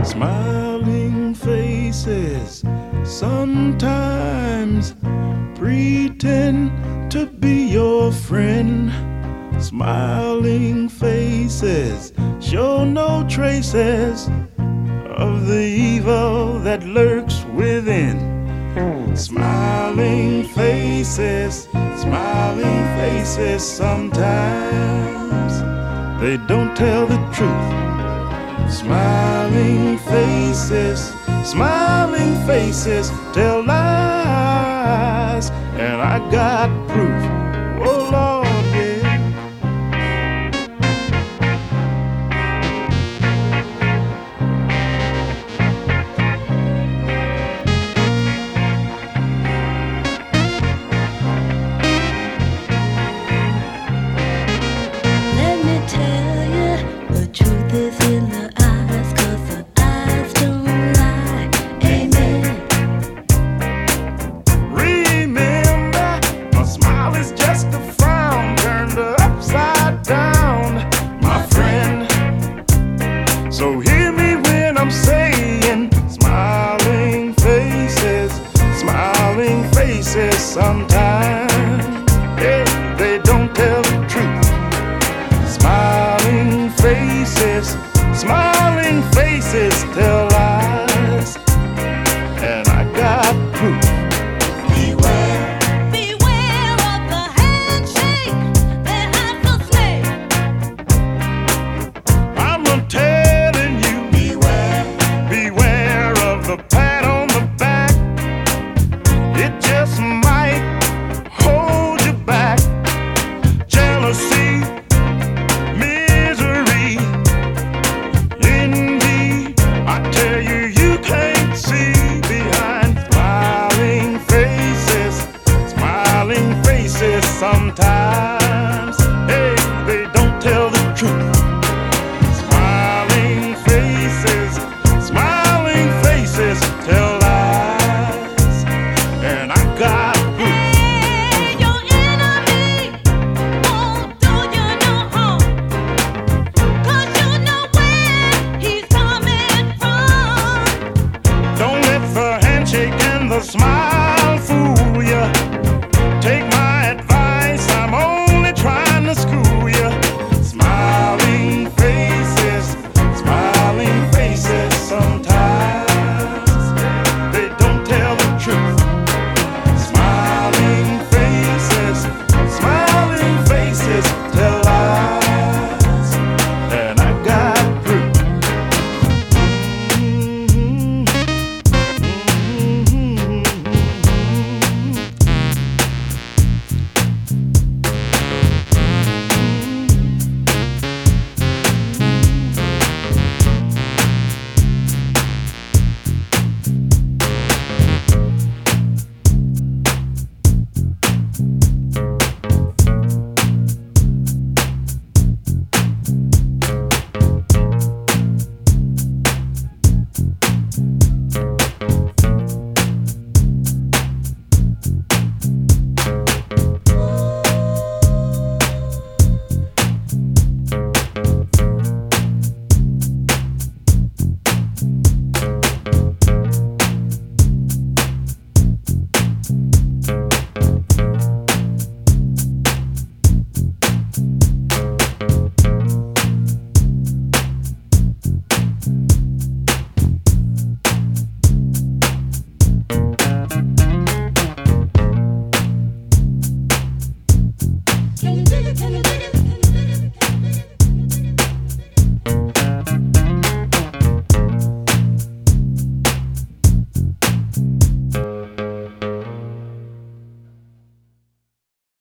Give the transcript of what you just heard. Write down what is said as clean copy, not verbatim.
Smiling faces sometimes pretend to be your friend. Smiling faces show no traces of the evil that lurks within. Smiling faces sometimes they don't tell the truth. Smiling faces tell lies, and I got proof. Oh Lord, yeah. Let me tell you, the truth is in the eyes, 'cause the eyes don't lie. Amen. Remember, a smile is just a frown turned upside down, my friend. So hear me when I'm saying smiling faces sometimes, hey, they don't tell the truth. Smiling faces tell lies, and I got proof. Beware of the handshake that hides the snake. I'm telling you, beware of the pat on the back. It just might hold you back. Jealousy, misery, envy, I tell you, you can't see behind smiling faces sometimes, hey, they don't tell the truth. Smiling faces tell lies, and I got proof. Hey, your enemy won't do you no harm, 'cause you know where he's coming from. Don't let the handshake and the smile